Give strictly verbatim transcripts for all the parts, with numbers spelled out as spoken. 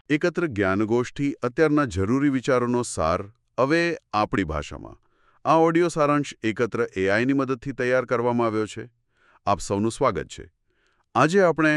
એકત્ર જ્ઞાનગોષ્ઠી અત્યારના જરૂરી વિચારોનો સાર હવે આપણી ભાષામાં. આ ઓડિયો સારાંશ એકત્ર એઆઈની મદદથી તૈયાર કરવામાં આવ્યો છે. આપ સૌનું સ્વાગત છે. આજે આપણે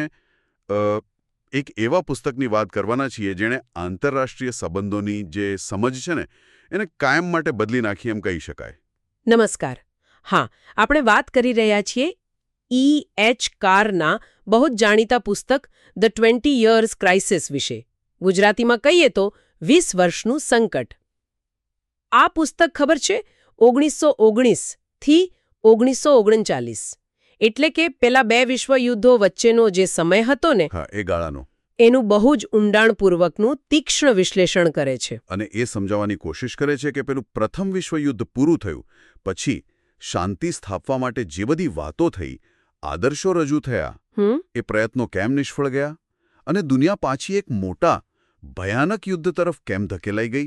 એક એવા પુસ્તકની વાત કરવાના છીએ જેણે આંતરરાષ્ટ્રીય સંબંધોની જે સમજ છે ને એને કાયમ માટે બદલી નાખી એમ કહી શકાય. નમસ્કાર. હા, આપણે વાત કરી રહ્યા છીએ ઈ એચ કારના બહુ જ જાણીતા પુસ્તક ધ ટ્વેન્ટી યર્સ ક્રાઇસિસ વિશે. ગુજરાતીમાં કહીએ તો વીસ વર્ષનું સંકટ. આ પુસ્તક ખબર છે ઓગણીસો ઓગણીસ થી ઓગણીસો ઓગણચાલીસ એટલે કે પેલા બે વિશ્વયુદ્ધો વચ્ચેનો જે સમય હતો ને હા એ ગાળાનો એનું બહુ જ ઊંડાણપૂર્વકનું તીક્ષ્ણ વિશ્લેષણ કરે છે. અને એ સમજાવવાની કોશિશ કરે છે કે પેલું પ્રથમ વિશ્વયુદ્ધ પૂરું થયું પછી શાંતિ સ્થાપવા માટે જે બધી વાતો થઈ, આદર્શો રજૂ થયા, એ પ્રયત્નો કેમ નિષ્ફળ ગયા અને દુનિયા પાછી એક મોટા ભયાનક યુદ્ધ તરફ કેમ ધકેલાઈ ગઈ.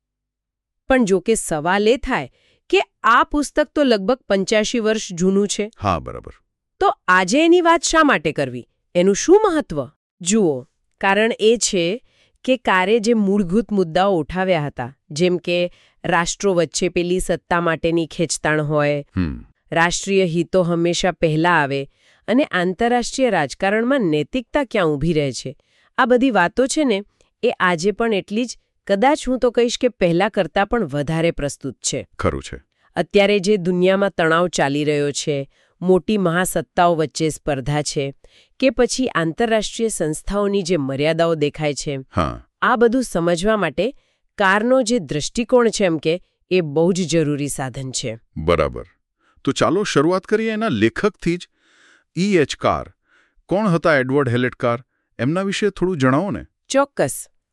પણ જો કે સવાલ એ થાય કે આ પુસ્તક તો લગભગ પંચ્યાસી વર્ષ જૂનું છે. હા, બરાબર. તો આજે એની વાત શા માટે કરવી? એનું શું મહત્વ? જુઓ, કારણ એ છે કે કારે જે મૂળભૂત મુદ્દાઓ ઉઠાવ્યા હતા, જેમ કે રાષ્ટ્રો વચ્ચે પેલી સત્તા માટેની ખેંચતાણ હોય, રાષ્ટ્રીય હિતો હંમેશા પહેલા આવે અને આંતરરાષ્ટ્રીય રાજકારણમાં નૈતિકતા ક્યાં ઊભી રહે છે, આ બધી વાતો છે ને એ આજે પણ એટલી જ, કદાચ હું તો કહીશ કે પહેલા કરતાં પણ વધારે પ્રસ્તુત છે. ખરું છે. અત્યારે જે દુનિયામાં તણાવ ચાલી રહ્યો છે, મોટી મહાસત્તાઓ વચ્ચે સ્પર્ધા છે કે પછી આંતરરાષ્ટ્રીય સંસ્થાઓની જે મર્યાદાઓ દેખાય છે, આ બધું સમજવા માટે કારનો જે દૃષ્ટિકોણ છે એમ કે એ બહુ જ જરૂરી સાધન છે. બરાબર. તો ચાલો શરૂઆત કરીએ એના લેખકથી જ. ઈ એચ કાર કોણ હતા? Edward Hallett Carr. એમના વિશે થોડું જણાવો ને. ચોક્કસ.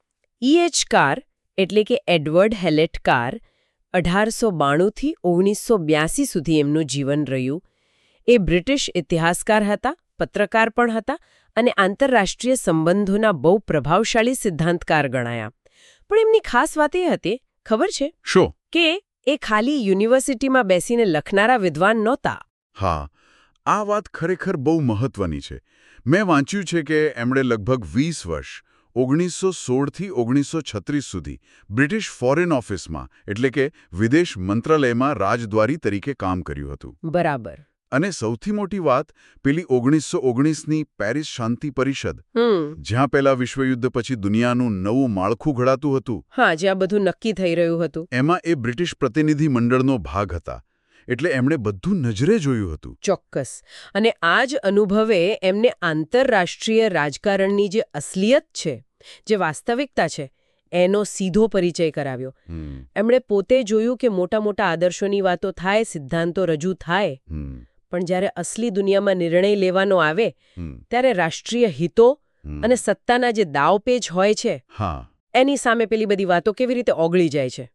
ઈ એચ કાર એટલે કે એડવર્ડ હેલેટ કાર અઢારસો બાણુંથી ઓગણીસો બ્યાસી સુધી એમનું જીવન રહ્યું. એ બ્રિટિશ ઇતિહાસકાર હતા, પત્રકાર પણ હતા અને આંતરરાષ્ટ્રીય સંબંધોના બહુ પ્રભાવશાળી સિદ્ધાંતકાર ગણાયા. પણ એમની ખાસ વાત એ હતી, ખબર છે? શું? કે એ ખાલી યુનિવર્સિટીમાં બેસીને લખનારા વિદ્વાન નહોતા. હા, આ વાત ખરેખર બહુ મહત્વની છે. મેં વાંચ્યું છે કે એમણે લગભગ વીસ વર્ષ ઓગણીસો સોળથી ઓગણીસો છત્રીસ સુધી બ્રિટિશ ફોરેન ઓફિસમાં એટલે કે વિદેશ મંત્રાલયમાં રાજદ્વારી તરીકે કામ કર્યું હતું. બરાબર. અને સૌથી મોટી વાત પેલી ઓગણીસો ઓગણીસની પેરિસ શાંતિ પરિષદ, જ્યાં પહેલા વિશ્વયુદ્ધ પછી દુનિયાનું નવું માળખું ઘડાતું હતું. હા, જ્યાં બધું નક્કી થઈ રહ્યું હતું. એમાં એ બ્રિટિશ પ્રતિનિધિ મંડળનો ભાગ હતા. એટલે એમણે બધું નજરે જોયું હતું. ચોક્કસ. અને આ જ અનુભવે એમને આંતરરાષ્ટ્રીય રાજકારણની જે અસલિયત છે, જે વાસ્તવિકતા છે, એનો સીધો પરિચય કરાવ્યો. એમણે પોતે જોયું કે મોટા મોટા આદર્શોની વાતો થાય, સિદ્ધાંતો રજૂ થાય, પણ જ્યારે અસલી દુનિયામાં નિર્ણય લેવાનો આવે ત્યારે રાષ્ટ્રીય હિતો અને સત્તાના જે દાવપેચ હોય છે એની સામે પેલી બધી વાતો કેવી રીતે ઓગળી જાય છે.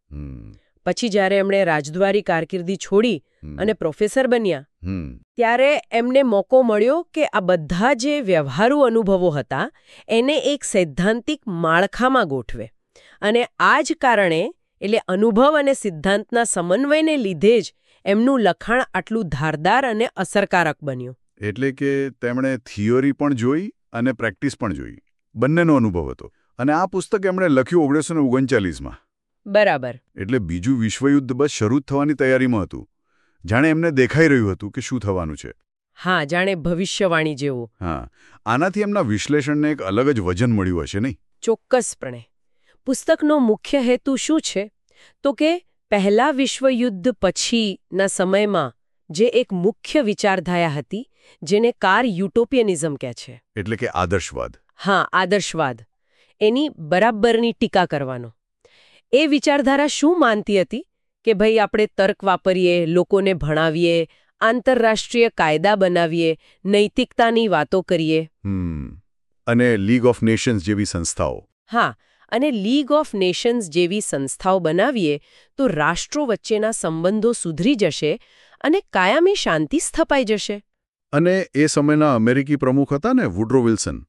પછી જ્યારે એમણે રાજદ્વારી કારકિર્દી છોડી અને પ્રોફેસર બન્યા, ત્યારે એમને મોકો મળ્યો કે આ બધા જે વ્યવહારુ અનુભવો હતા એને એક સૈદ્ધાંતિક માળખામાં ગોઠવે. અને આ જ કારણે એટલે અનુભવ અને સિદ્ધાંતના સમન્વયને લીધે જ એમનું લખાણ આટલું ધારદાર અને અસરકારક બન્યું. એટલે કે તેમણે થિયોરી પણ જોઈ અને પ્રેક્ટિસ પણ જોઈ, બંનેનો અનુભવ હતો. અને આ પુસ્તક એમણે લખ્યું ઓગણીસો ને ઓગણચાલીસમાં. બરાબર. એટલે બીજું વિશ્વયુદ્ધ બસ શરૂ થવાની તૈયારીમાં હતું. જાણે એમને દેખાઈ રહ્યું હતું કે શું થવાનું છે. હા, જાણે ભવિષ્યવાણી જેવું. હા, આનાથી એમના વિશ્લેષણને એક અલગ જ વજન મળ્યું હશે નહીં? ચોક્કસપણે. પુસ્તકનો મુખ્ય હેતુ શું છે? તો કે પહેલા વિશ્વયુદ્ધ પછીના સમયમાં જે એક મુખ્ય વિચારધારા હતી જેને કાર યુટોપિયનિઝમ કહે છે. એટલે કે આદર્શવાદ. હા, આદર્શવાદ. એની બરાબરની ટીકા કરવાનો. એ વિચારધારા શું માનતી હતી કે ભાઈ આપણે તર્ક વાપરીએ, લોકોને ભણાવીએ, આંતરરાષ્ટ્રીય કાયદા બનાવીએ, નૈતિકતાની વાતો કરીએ. અને લીગ ઓફ નેશન્સ જેવી સંસ્થાઓ. હા, અને લીગ ઓફ નેશન્સ જેવી સંસ્થાઓ બનાવીએ તો રાષ્ટ્રો વચ્ચેના સંબંધો સુધરી જશે અને કાયમી શાંતિ સ્થપાઈ જશે. અને એ સમયના અમેરિકી પ્રમુખ હતા ને વુડરો વિલ્સન,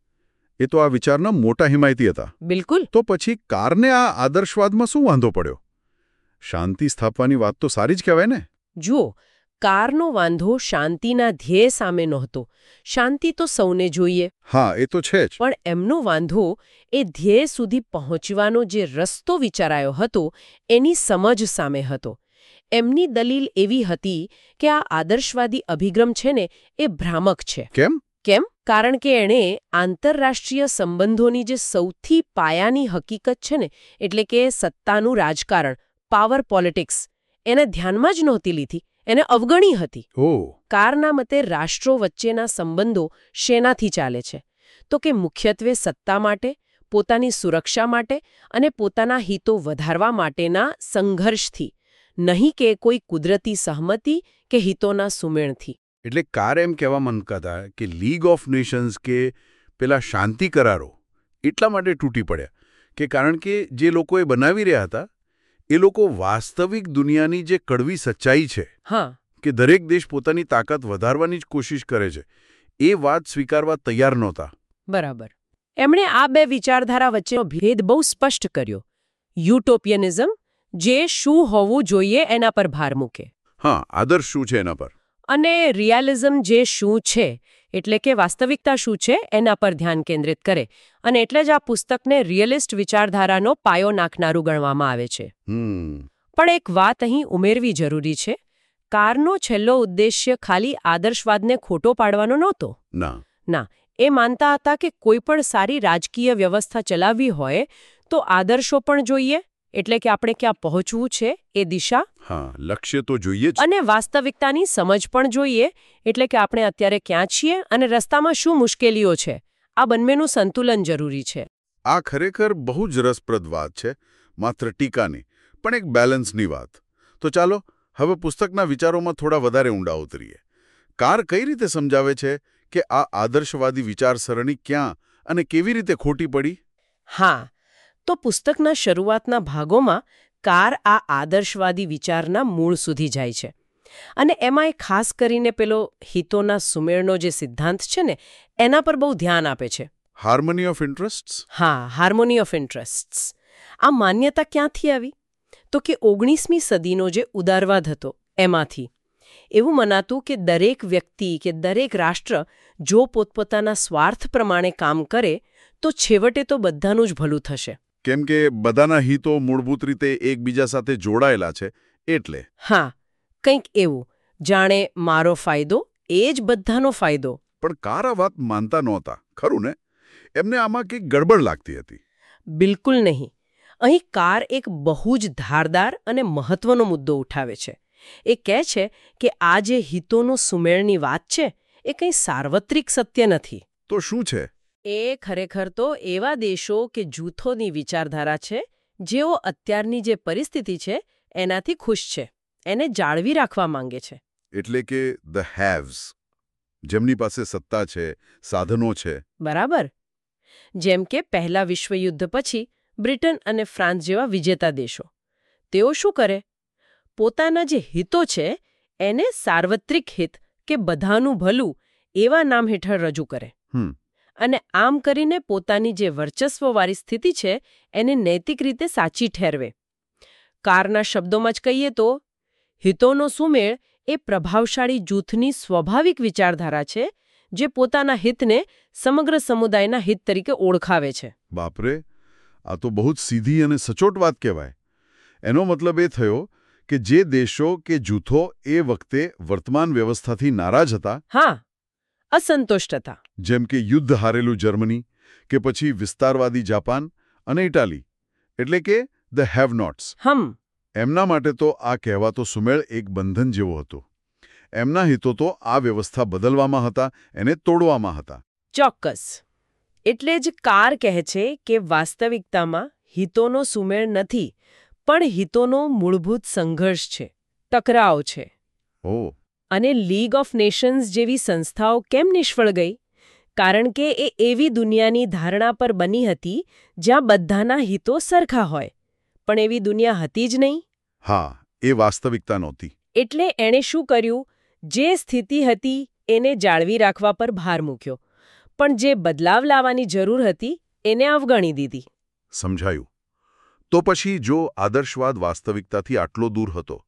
એ તો આ વિચારના મોટા હિમાયતી હતા. બિલકુલ. તો પછી કારને આ આદર્શવાદમાં શું વાંધો પડ્યો? શાંતિ સ્થાપવાની વાત તો સારી જ કહેવાય ને. જુઓ, કારનો વાંધો શાંતિના ધ્યેય સામે નહોતો. શાંતિ તો સૌને જોઈએ. હા, એ તો છે જ. પણ એમનો વાંધો એ ધ્યેય સુધી પહોંચવાનો જે રસ્તો વિચારાયો હતો એની સમજ સામે હતો. એમની દલીલ એવી હતી કે આ આદર્શવાદી અભિગમ છે ને એ ભ્રામક છે. કેમ? કેમ? કારણ કે એણે આંતરરાષ્ટ્રીય સંબંધોની જે સૌથી પાયાની હકીકત છે ને એટલે કે સત્તાનું રાજકારણ, પાવર પોલિટિક્સ, એને ધ્યાનમાં જ નહોતી લીધી, એને અવગણી હતી. ઓહ. કારના મતે રાષ્ટ્રો વચ્ચેના સંબંધો શેનાથી ચાલે છે? તો કે મુખ્યત્વે સત્તા માટે, પોતાની સુરક્ષા માટે અને પોતાના હિતો વધારવા માટેના સંઘર્ષથી, નહીં કે કોઈ કુદરતી સહમતિ કે હિતોના સુમેળથી. એટલે કાર એમ કહેવા માંગતા હતા કે લીગ ઓફ નેશન્સ કે પેલા શાંતિ કરારો એટલા માટે તૂટી પડ્યા કે કારણ કે જે લોકોએ બનાવી રહ્યા હતા એ લોકો વાસ્તવિક દુનિયાની જે કડવી સચ્ચાઈ છે, હા, કે દરેક દેશ પોતાની તાકાત વધારવાની જ કોશિશ કરે છે, એ વાત સ્વીકારવા તૈયાર નહોતા. બરાબર. એમણે આ બે વિચારધારા વચ્ચેનો ભેદ બહુ સ્પષ્ટ કર્યો. યુટોપિયનિઝમ, જે શું હોવું જોઈએ એના પર ભાર મૂકે. હા, આદર્શ શું છે એના પર. અને રિયાલિઝમ, જે શું છે એટલે કે વાસ્તવિકતા શું છે એના પર ધ્યાન કેન્દ્રિત કરે. અને એટલે જ આ પુસ્તકને રિયલિસ્ટ વિચારધારાનો પાયો નાખનારું ગણવામાં આવે છે. હમ. પણ એક વાત અહીં ઉમેરવી જરૂરી છે. કારનો છેલ્લો ઉદ્દેશ્ય ખાલી આદર્શવાદને ખોટો પાડવાનો નહોતો. ના ના, એ માનતા હતા કે કોઈ પણ સારી રાજકીય વ્યવસ્થા ચલાવવી હોય તો આદર્શો પણ જોઈએ, એટલે કે આપણે ક્યાં પહોંચવું છે એ દિશા. હા, લક્ષ્ય તો જોઈએ જ. અને વાસ્તવિકતાની સમજ પણ જોઈએ, એટલે કે આપણે અત્યારે ક્યાં છીએ અને રસ્તામાં શું મુશ્કેલીઓ છે. આ બંનેનું સંતુલન જરૂરી છે. આ ખરેખર બહુ જ રસપ્રદ વાત છે. માત્ર ટીકાની, પણ એક બેલેન્સની વાત. તો ચાલો હવે પુસ્તકના વિચારોમાં થોડા વધારે ઊંડા ઉતરીએ. કાર કઈ રીતે સમજાવે છે કે આ આદર્શવાદી વિચારસરણી ક્યાં અને કેવી રીતે ખોટી પડી? હા, તો પુસ્તકના શરૂઆતના ભાગોમાં કાર આ આદર્શવાદી વિચારના મૂળ સુધી જાય છે. અને એમાં એ ખાસ કરીને પેલો હિતોના સુમેળનો જે સિદ્ધાંત છે ને એના પર બહુ ધ્યાન આપે છે. Harmony of interests? હા, હાર્મોની ઓફ ઇન્ટરેસ્ટ્સ. આ માન્યતા ક્યાંથી આવી? તો કે ઓગણીસમી સદીનો જે ઉદારવાદ હતો એમાંથી. એવું મનાતું કે દરેક વ્યક્તિ કે દરેક રાષ્ટ્ર જો પોતપોતાના સ્વાર્થ પ્રમાણે કામ કરે તો છેવટે તો બધાનું જ ભલું થશે. કેમ કે બધાના હિતો મૂળભૂત રીતે એકબીજા સાથે જોડાયેલા છે એટલે. હા, કંઈક એવું. જાણે મારો ફાયદો એ જ બધાનો ફાયદો. પણ કાર આ વાત માનતા નહોતા, ખરું ને? એમને આમાં કંઈક ગડબડ લાગતી હતી. બિલકુલ નહીં. અહીં કાર એક બહુ જ ધારદાર અને મહત્વનો મુદ્દો ઉઠાવે છે. એ કહે છે કે આ જે હિતોનો સુમેળની વાત છે એ કંઈ સાર્વત્રિક સત્ય નથી. તો શું છે? એ ખરેખર તો એવા દેશો કે જૂથોની વિચારધારા છે જેઓ અત્યારની જે પરિસ્થિતિ છે એનાથી ખુશ છે, એને જાળવી રાખવા માંગે છે. એટલે કે ધ હેવ્સ, જેમની પાસે સત્તા છે, સાધનો છે. બરાબર. જેમ કે પહેલા વિશ્વયુદ્ધ પછી બ્રિટન અને ફ્રાન્સ જેવા વિજેતા દેશો. તેઓ શું કરે? પોતાના જે હિતો છે એને સાર્વત્રિક હિત કે બધાનું ભલું એવા નામ હેઠળ રજૂ કરે. હમ. અને આમ કરીને પોતાની જે વર્ચસ્વવાળી સ્થિતિ છે એને નૈતિક રીતે સાચી ઠેરવે. કારના શબ્દોમાં જ કહીએ તો હિતોનો સુમેળ એ પ્રભાવશાળી જૂથની સ્વાભાવિક વિચારધારા છે જે પોતાના હિતને સમગ્ર સમુદાયના હિત તરીકે ઓળખાવે છે. બાપરે, આ તો બહુ જ સીધી અને સચોટ વાત કહેવાય. એનો મતલબ એ થયો કે જે દેશો કે જૂથો એ વખતે વર્તમાન વ્યવસ્થાથી નારાજ હતા, હા, અસંતુષ્ટ હતા, જેમ કે યુદ્ધ હારેલું જર્મની કે પછી વિસ્તારવાદી જાપાન અને ઇટાલી, એટલે કે ધ હેવ નોટ્સ, હમ એમના માટે તો આ કહેવાતો સુમેળ એક બંધન જેવો હતો. એમના હિતો તો આ વ્યવસ્થા બદલવામાં હતા, એને તોડવામાં હતા. ચોક્કસ. એટલે જ કાર કહે છે કે વાસ્તવિકતામાં હિતોનો સુમેળ નથી, પણ હિતોનો મૂળભૂત સંઘર્ષ છે, ટકરાવ છે. ઓહ. અને લીગ ઓફ નેશન્સ જેવી સંસ્થાઓ કેમ નિષ્ફળ ગઈ? કારણ કે એ એવી દુનિયાની ધારણા પર બની હતી જ્યાં બધાના હિતો સરખા હોય. પણ એવી દુનિયા હતી જ નહીં. હા, એ વાસ્તવિકતા નહોતી. એટલે એણે શું કર્યું? જે સ્થિતિ હતી એને જાળવી રાખવા પર ભાર મૂક્યો, પણ જે બદલાવ લાવવાની જરૂર હતી એને અવગણી દીધી. સમજાયું. તો પછી જો આદર્શવાદ વાસ્તવિકતાથી આટલો દૂર હતો,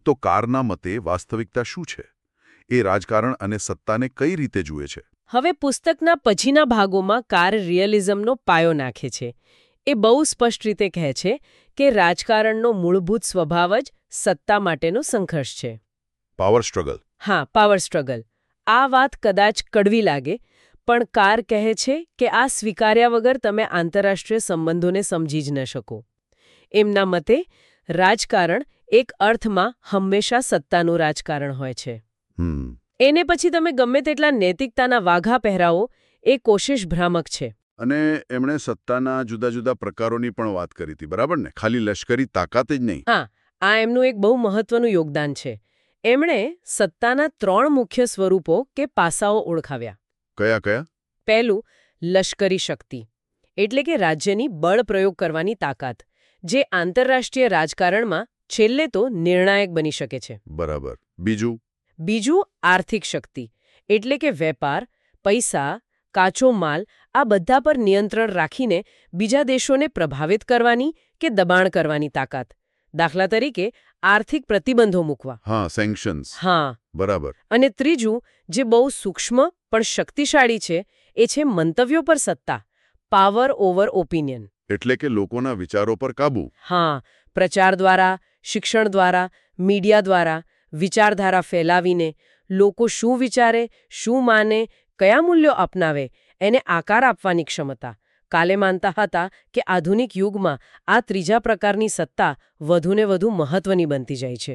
તો કારના મતે વાસ્તવિકતા શું છે? એ રાજકારણ અને સત્તાને કઈ રીતે જુએ છે? હવે પુસ્તકના પછીના ભાગોમાં કાર રિયલિઝમનો પાયો નાખે છે. એ બહુ સ્પષ્ટ રીતે કહે છે કે રાજકારણનો મૂળભૂત સ્વભાવ જ સત્તા માટેનો સંઘર્ષ છે. Power struggle. હા, પાવર સ્ટ્રગલ. આ વાત કદાચ કડવી લાગે, પણ કાર કહે છે કે આ સ્વીકાર્યા વગર તમે આંતરરાષ્ટ્રીય સંબંધોને સમજી જ ન શકો. એમના મતે રાજકારણ એક અર્થમાં હંમેશા સત્તાનું રાજકારણ હોય છે. હમ એને પછી તમે ગમે તેટલા નૈતિકતાના વાઘા પહેરાવો, એ કોશિશ ભ્રામક છે. અને એમણે સત્તાના જુદા જુદા પ્રકારોની પણ વાત કરી હતી, બરાબર ને? ખાલી લશ્કરી તાકાત જ નહીં. હા, આ એમનું એક બહુ મહત્વનું યોગદાન છે. એમણે સત્તાના ત્રણ મુખ્ય સ્વરૂપો કે પાસાઓ ઓળખાવ્યા. કયા કયા? પહેલું, લશ્કરી શક્તિ, એટલે કે રાજ્યની બળ પ્રયોગ કરવાની તાકાત, જે આંતરરાષ્ટ્રીય રાજકારણમાં છેલ્લે તો નિર્ણાયક બની શકે છે. બરાબર. બીજું? બીજું, આર્થિક શક્તિ, એટલે કે વેપાર, પૈસા, કાચો માલ, આ બધા પર નિયંત્રણ રાખીને બીજા દેશોને પ્રભાવિત કરવાની કે દબાણ કરવાની તાકાત. દાખલા તરીકે આર્થિક પ્રતિબંધો મૂકવા. હા, સેન્કશન્સ. હા. બરાબર. અને ત્રીજું, જે બહુ સૂક્ષ્મ પણ શક્તિશાળી છે, એ છે મંતવ્યો પર સત્તા, પાવર ઓવર ઓપિનિયન. એટલે કે લોકોના વિચારો પર કાબુ. હા, પ્રચાર દ્વારા, શિક્ષણ દ્વારા, મીડિયા દ્વારા વિચારધારા ફેલાવીને લોકો શું વિચારે, શું માને, કયા મૂલ્યો અપનાવે, એને આકાર આપવાની ક્ષમતા. કાલે માનતા હતા કે આધુનિક યુગમાં આ ત્રીજા પ્રકારની સત્તા વધુને વધુ મહત્વની બનતી જાય છે.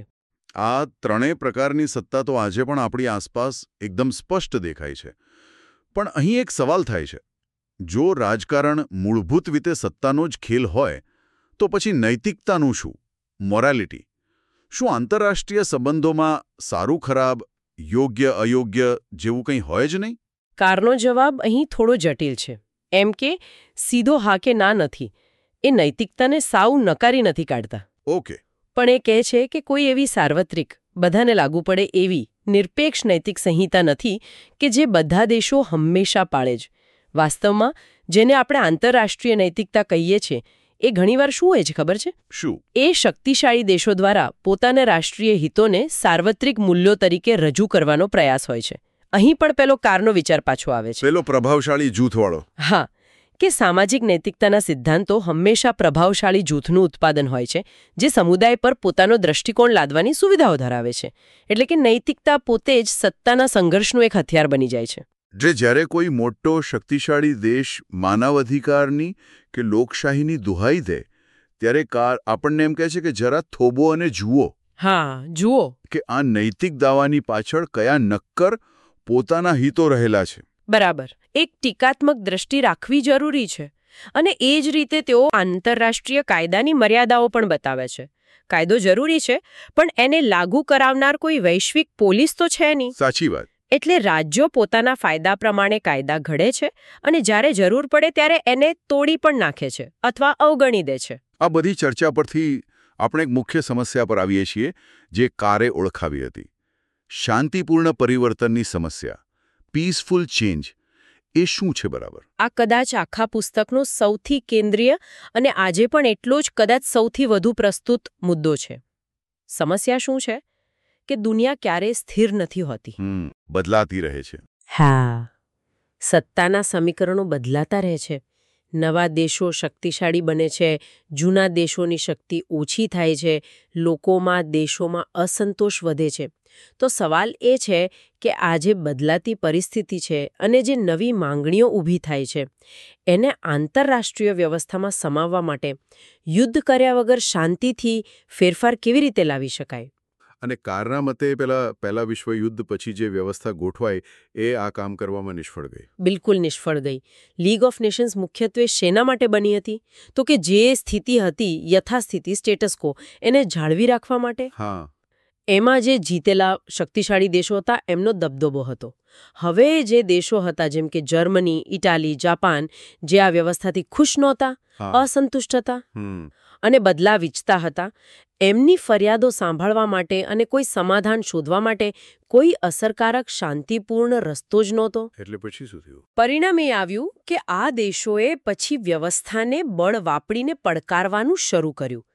આ ત્રણેય પ્રકારની સત્તા તો આજે પણ આપણી આસપાસ એકદમ સ્પષ્ટ દેખાય છે. પણ અહીં એક સવાલ થાય છે. જો રાજકારણ મૂળભૂત રીતે સત્તાનો જ ખેલ હોય, તો પછી નૈતિકતાનું શું? મોરાલિટી. શું આંતરરાષ્ટ્રીય સંબંધોમાં સારું ખરાબ, યોગ્ય અયોગ્ય જેવું કંઈ હોય જ નહીં? કારનો જવાબ અહીં થોડો જટિલ છે. એમ કે સીધો હા કે ના નથી. એ નૈતિકતાને સાવ નકારી નથી કાઢતા. ઓકે. પણ એ કહે છે કે કોઈ એવી સાર્વત્રિક, બધાને લાગુ પડે એવી નિરપેક્ષ નૈતિક સંહિતા નથી કે જે બધા દેશો હંમેશા પાળે જ. વાસ્તવમાં જેને આપણે આંતરરાષ્ટ્રીય નૈતિકતા કહીએ છીએ, એ ઘણીવાર શું હોય છે ખબર છે? શું? એ શક્તિશાળી દેશો દ્વારા પોતાના રાષ્ટ્રીય હિતોને સાર્વત્રિક મૂલ્યો તરીકે રજૂ કરવાનો પ્રયાસ હોય છે. અહીં પણ પેલો કારનો વિચાર પાછો આવે છે. પેલો પ્રભાવશાળી જૂથવાળો. હા, કે સામાજિક નૈતિકતાના સિદ્ધાંતો હંમેશા પ્રભાવશાળી જૂથનું ઉત્પાદન હોય છે, જે સમુદાય પર પોતાનો દ્રષ્ટિકોણ લાદવાની સુવિધાઓ ધરાવે છે. એટલે કે નૈતિકતા પોતે જ સત્તાના સંઘર્ષનું એક હથિયાર બની જાય છે. જે જ્યારે કોઈ મોટો શક્તિશાળી દેશ માનવ અધિકારની કે લોકશાહીની દુહાઈ દે, ત્યારે કાર આપણને એમ કહે છે કે જરા થોભો અને જુઓ. હા, જુઓ કે આ નૈતિક દાવાની પાછળ કયા નક્કર પોતાના હિતો રહેલા છે. બરાબર. એક ટીકાત્મક દ્રષ્ટિ રાખવી જરૂરી છે. અને એ જ રીતે તેઓ આંતરરાષ્ટ્રીય કાયદાની મર્યાદાઓ પણ બતાવે છે. કાયદો જરૂરી છે, પણ એને લાગુ કરાવનાર કોઈ વૈશ્વિક પોલીસ તો છે નહીં. સાચી વાત. એટલે રાજ્યો પોતાના ફાયદા પ્રમાણે કાયદા ઘડે છે અને જ્યારે જરૂર પડે ત્યારે એને તોડી પણ નાખે છે અથવા અવગણી દે છે. આ બધી ચર્ચા પરથી આપણે એક મુખ્ય સમસ્યા પર આવીએ છીએ, જે કારે ઓળખાવી હતી. શાંતિપૂર્ણ પરિવર્તનની સમસ્યા. Peaceful change. એ શું છે બરાબર? આ કદાચ આખા પુસ્તકનો સૌથી કેન્દ્રીય અને આજે પણ એટલો જ કદાચ સૌથી વધુ પ્રસ્તુત મુદ્દો છે. સમસ્યા શું છે? કે દુનિયા ક્યારેય સ્થિર નથી હોતી. હમ બદલાતી રહે છે. હા, સત્તાના સમીકરણો બદલાતા રહે છે. નવા દેશો શક્તિશાળી બને છે, જૂના દેશોની શક્તિ ઓછી થાય છે, લોકોમાં દેશોમાં અસંતોષ વધે છે. તો સવાલ એ છે કે આ જે બદલાતી પરિસ્થિતિ છે અને જે નવી માંગણીઓ ઊભી થાય છે, એને આંતરરાષ્ટ્રીય વ્યવસ્થામાં સમાવવા માટે યુદ્ધ કર્યા વગર શાંતિથી ફેરફાર કેવી રીતે લાવી શકાય? અને કારના મતે પેલા પહેલા વિશ્વયુદ્ધ પછી જે વ્યવસ્થા ગોઠવાઈ, એ આ કામ કરવામાં નિષ્ફળ ગઈ. બિલકુલ નિષ્ફળ ગઈ. લીગ ઓફ નેશન્સ મુખ્યત્વે શેના માટે બની હતી? તો કે જે સ્થિતિ હતી, યથાસ્થિતિ, સ્ટેટસ કો, એને જાળવી રાખવા માટે. હા. એમાં જે જીતેલા શક્તિશાળી દેશો હતા, એમનો દબદબો હતો. હવે જે દેશો હતા, જેમ કે જર્મની, ઇટાલી, જાપાન, જે આ વ્યવસ્થાથી ખુશ નહોતા, અસંતુષ્ટ હતા અને બદલાવ ઈચ્છતા હતા, એમની ફરિયાદો સાંભળવા માટે અને કોઈ સમાધાન શોધવા માટે કોઈ અસરકારક શાંતિપૂર્ણ રસ્તો જ નહોતો. એટલે પછી શું થયું? પરિણામ એ આવ્યું કે આ દેશોએ પછી વ્યવસ્થાને બળ વાપરીને પડકારવાનું શરૂ કર્યું.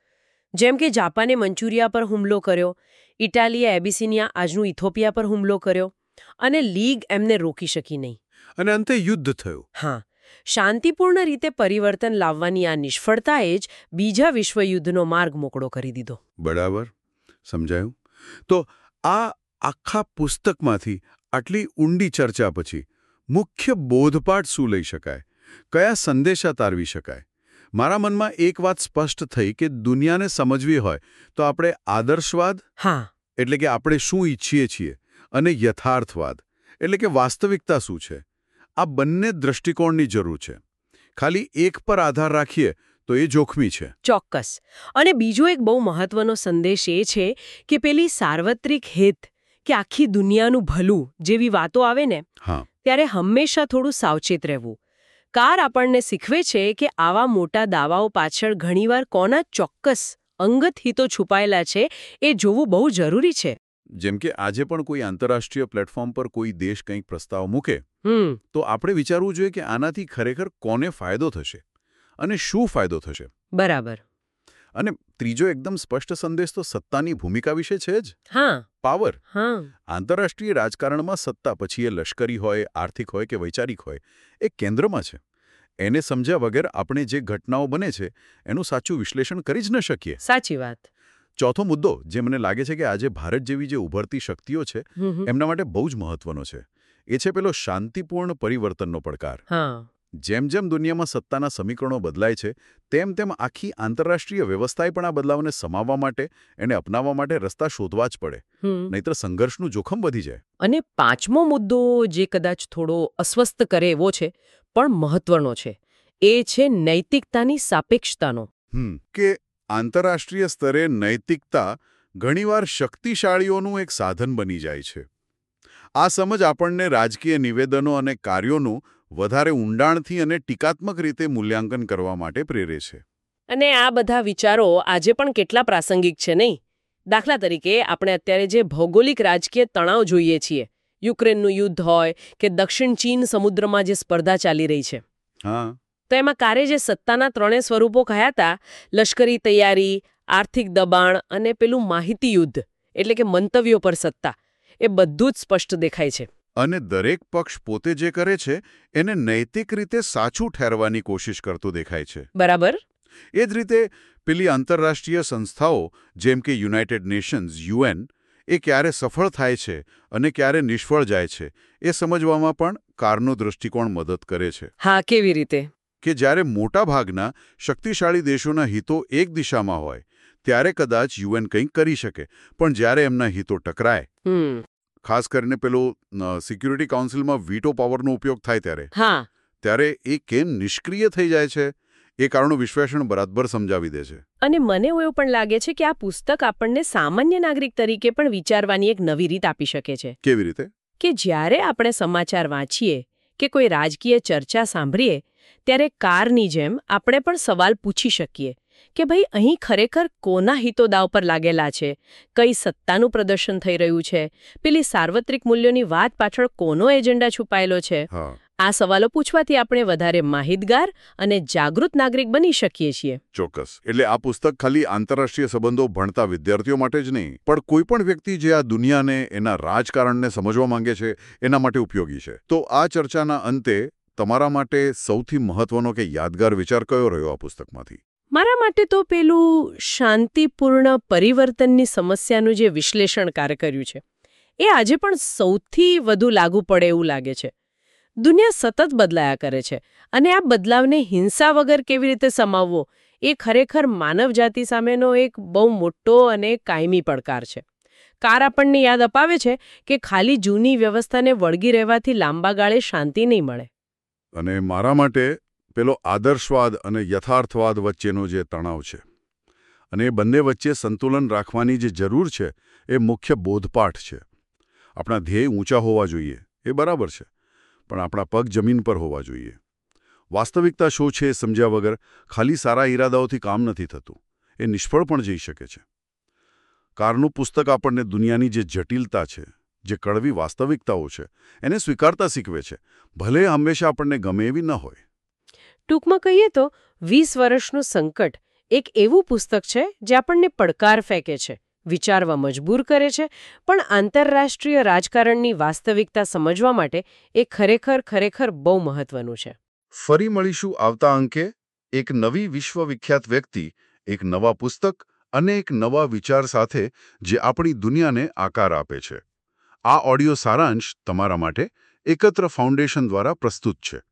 જેમ કે જાપાને મંચુરિયા પર હુમલો કર્યો, ઇટાલીએ એબિસિનિયા આજનું ઇથોપિયા પર હુમલો કર્યો, અને લીગ એમને રોકી શકી નહીં. અને અંતે યુદ્ધ થયું. હા, શાંતિપૂર્ણ રીતે પરિવર્તન લાવવાની આ નિષ્ફળતાએ જ બીજા વિશ્વયુદ્ધનો માર્ગ મોકળો કરી દીધો. બરાબર, સમજાયું. તો આ આખા પુસ્તકમાંથી આટલી ઊંડી ચર્ચા પછી મુખ્ય બોધપાઠ શું લઈ શકાય? કયા સંદેશા તારવી શકાય? મારા મનમાં એક વાત સ્પષ્ટ થઈ કે દુનિયાને સમજવી હોય તો આપણે આદર્શવાદ, હા, એટલે કે આપણે શું ઈચ્છીએ છીએ, અને યથાર્થવાદ, એટલે કે વાસ્તવિકતા શું છે, આ બંને દૃષ્ટિકોણની જરૂર છે. ખાલી એક પર આધાર રાખીએ તો એ જોખમી છે. ચોક્કસ. અને બીજો એક બહુ મહત્વનો સંદેશ એ છે કે પેલી સાર્વત્રિક હિત કે આખી દુનિયાનું ભલું જેવી વાતો આવે ને, હા, ત્યારે હંમેશા થોડું સાવચેત રહેવું. કાર આપણને શીખવે છે કે આવા મોટા દાવાઓ પાછળ ઘણીવાર કોના ચોક્કસ અંગત હિતો છુપાયેલા છે એ જોવું બહુ જરૂરી છે. જેમ કે આજે પણ કોઈ આંતરરાષ્ટ્રીય પ્લેટફોર્મ પર કોઈ દેશ કંઈક પ્રસ્તાવ મૂકે હમ તો આપણે વિચારવું જોઈએ કે આનાથી ખરેખર કોને ફાયદો થશે અને શું ફાયદો થશે. બરાબર. અને ત્રીજો એકદમ સ્પષ્ટ સંદેશ તો સત્તાની ભૂમિકા વિશે છે જ. હા, પાવર. હા, આંતરરાષ્ટ્રીય રાજકારણમાં સત્તા, પછી એ લશ્કરી હોય, આર્થિક હોય કે વૈચારિક હોય, એ કેન્દ્રમાં છે. એને સમજ્યા વગર આપણે જે ઘટનાઓ બને છે એનું સાચું વિશ્લેષણ કરી જ ન શકીએ. સાચી વાત. ચોથો મુદ્દો જે મને લાગે છે કે આજે ભારત જેવી જે ઉભરતી શક્તિઓ છે હમ હમ. એમના માટે બહુ જ મહત્વનો છે, એ છે પેલો શાંતિપૂર્ણ પરિવર્તનનો પડકાર. હા, જેમ જેમ દુનિયામાં સત્તાના સમીકરણો બદલાય છે તેમ તેમ આખી આંતરરાષ્ટ્રીય વ્યવસ્થાએ પણ આ બદલાવને સમાવવા માટે, એને અપનાવવા માટે રસ્તા શોધવા જ પડે, હમ. નહીંતર સંઘર્ષનું જોખમ વધી જાય. અને પાંચમો મુદ્દો જે કદાચ થોડો અસ્વસ્થ કરે એવો છે પણ મહત્વનો છે, એ છે નૈતિકતાની સાપેક્ષતાનો. હમ કે આંતરરાષ્ટ્રીય સ્તરે નૈતિકતા ઘણીવાર શક્તિશાળીઓનું એક સાધન બની જાય છે. આ સમજ આપણને રાજકીય નિવેદનો અને કાર્યોનું વધારે ઊંડાણથી અને ટીકાત્મક રીતે મૂલ્યાંકન કરવા માટે પ્રેરે છે. અને આ બધા વિચારો આજે પણ કેટલા પ્રાસંગિક છે નહીં? દાખલા તરીકે આપણે અત્યારે જે ભૌગોલિક રાજકીય તણાવ જોઈએ છીએ, યુક્રેનનું યુદ્ધ હોય કે દક્ષિણ ચીન સમુદ્રમાં જે સ્પર્ધા ચાલી રહી છે, હા, તો એમાં કારે જે સત્તાના ત્રણેય સ્વરૂપો કહ્યા હતા, લશ્કરી તૈયારી, આર્થિક દબાણ અને પેલું માહિતી યુદ્ધ એટલે કે મંતવ્યો પર સત્તા, એ બધું જ સ્પષ્ટ દેખાય છે. અને દરેક પક્ષ પોતે જે કરે છે એને નૈતિક રીતે સાચું ઠેરવાની કોશિશ કરતો દેખાય છે. બરાબર. એ જ રીતે પેલી આંતરરાષ્ટ્રીય સંસ્થાઓ જેમ કે યુનાઇટેડ નેશન્સ, યુએન, એ ક્યારે સફળ થાય છે અને ક્યારે નિષ્ફળ જાય છે એ સમજવામાં પણ કારનો દૃષ્ટિકોણ મદદ કરે છે. હા, કેવી રીતે? કે જ્યારે મોટાભાગના શક્તિશાળી દેશોના હિતો એક દિશામાં હોય ત્યારે કદાચ યુએન કંઈક કરી શકે, પણ જ્યારે એમના હિતો ટકરાય, હમ ખાસ કરીને પેલો સિક્યુરિટી કાઉન્સિલમાં વીટો પાવરનો ઉપયોગ થાય ત્યારે હા, ત્યારે એ કેમ નિષ્ક્રિય થઈ જાય છે એ કારણો વિશ્લેષણ બરાબર સમજાવી દે છે. અને મને એવું પણ લાગે છે કે આ પુસ્તક આપણને સામાન્ય નાગરિક તરીકે પણ વિચારવાની એક નવી રીત આપી શકે છે. કેવી રીતે? કે જ્યારે આપણે સમાચાર વાંચીએ કે કોઈ રાજકીય ચર્ચા સાંભળીએ ત્યારે કારની જેમ આપણે પણ સવાલ પૂછી શકીએ કે ભાઈ અહીં ખરેખર કોના હિતો દાવ પર લાગેલા છે, કઈ સત્તાનું પ્રદર્શન થઈ રહ્યું છે, પેલી સાર્વત્રિક મૂલ્યોની વાત પાછળ કોનો એજન્ડા છુપાયેલો છે. હા, આ સવાલો પૂછવાથી આપણે વધારે માહિતગાર અને જાગૃત નાગરિક બની શકીએ છીએ. ચોક્કસ. એટલે આ પુસ્તક ખાલી આંતરરાષ્ટ્રીય સંબંધો ભણતા વિદ્યાર્થીઓ માટે જ નહીં, પણ કોઈ પણ વ્યક્તિ જે આ દુનિયાને, એના રાજકારણને સમજવા માંગે છે એના માટે ઉપયોગી છે. તો આ ચર્ચાના અંતે તમારા માટે સૌથી મહત્વનો કે યાદગાર વિચાર કયો રહ્યો આ પુસ્તકમાંથી? મારા માટે તો પેલું શાંતિપૂર્ણ પરિવર્તનની સમસ્યાનું જે વિશ્લેષણ કાર્ય કર્યું છે એ આજે પણ સૌથી વધુ લાગુ પડે એવું લાગે છે. દુનિયા સતત બદલાયા કરે છે અને આ બદલાવને હિંસા વગર કેવી રીતે સમાવવો એ ખરેખર માનવજાતિ સામેનો એક બહુ મોટો અને કાયમી પડકાર છે. કાર આપણને યાદ અપાવે છે કે ખાલી જૂની વ્યવસ્થાને વળગી રહેવાથી લાંબા ગાળે શાંતિ નહીં મળે. અને મારા માટે પેલો આદર્શવાદ અને યથાર્થવાદ વચ્ચેનો જે તણાવ છે અને એ બંને વચ્ચે સંતુલન રાખવાની જે જરૂર છે એ મુખ્ય બોધપાઠ છે. આપણા ધ્યેય ઊંચા હોવા જોઈએ, એ બરાબર છે, પણ આપણા પગ જમીન પર હોવા જોઈએ. વાસ્તવિકતા શું છે એ સમજ્યા વગર ખાલી સારા ઈરાદાઓથી કામ નથી થતું, એ નિષ્ફળ પણ જઈ શકે છે. કારનું પુસ્તક આપણને દુનિયાની જે જટિલતા છે, જે કડવી વાસ્તવિકતાઓ છે, એને સ્વીકારતા શીખવે છે, ભલે હંમેશા આપણને ગમે એવી ન હોય. ટૂંકમાં કહીએ તો વીસ વર્ષનું સંકટ એક એવું પુસ્તક છે જે આપણને પડકાર ફેંકે છે, વિચારવા મજબૂર કરે છે, પણ આંતરરાષ્ટ્રીય રાજકારણની વાસ્તવિકતા સમજવા માટે એ ખરેખર ખરેખર બહુ મહત્વનું છે. ફરી મળીશું આવતા અંકે એક નવી વિશ્વવિખ્યાત વ્યક્તિ, એક નવા પુસ્તક અને એક નવા વિચાર સાથે જે આપણી દુનિયાને આકાર આપે છે. આ ઓડિયો સારાંશ તમારા માટે એકત્ર ફાઉન્ડેશન દ્વારા પ્રસ્તુત છે.